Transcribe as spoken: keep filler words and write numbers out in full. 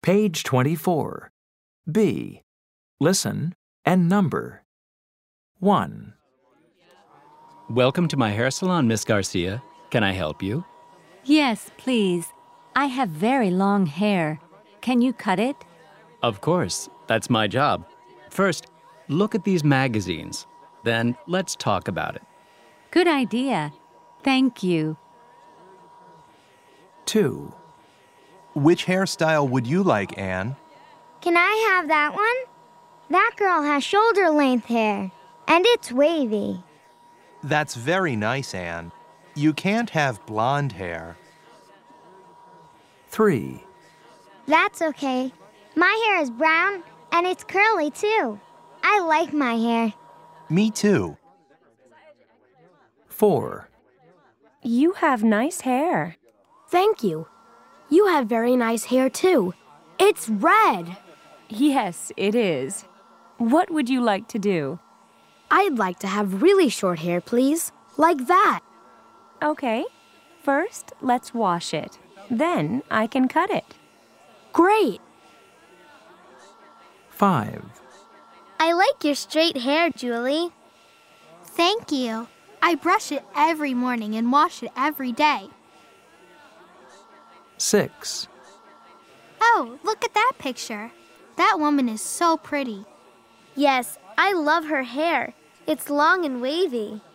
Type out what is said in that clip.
Page twenty-four. B. Listen and number. one. Welcome to my hair salon, Miss Garcia. Can I help you? Yes, please. I have very long hair. Can you cut it? Of course. That's my job. First, look at these magazines. Then let's talk about it. Good idea. Thank you. two. Which hairstyle would you like, Anne? Can I have that one? That girl has shoulder-length hair, and it's wavy. That's very nice, Anne. You can't have blonde hair. three. That's okay. My hair is brown, and it's curly, too. I like my hair. Me too. four. You have nice hair. Thank you. You have very nice hair, too. It's red. Yes, it is. What would you like to do? I'd like to have really short hair, please. Like that. Okay. First, let's wash it. Then I can cut it. Great. five. I like your straight hair, Julie. Thank you. I brush it every morning and wash it every day. six. Oh, look at that picture. That woman is so pretty. Yes, I love her hair. It's long and wavy.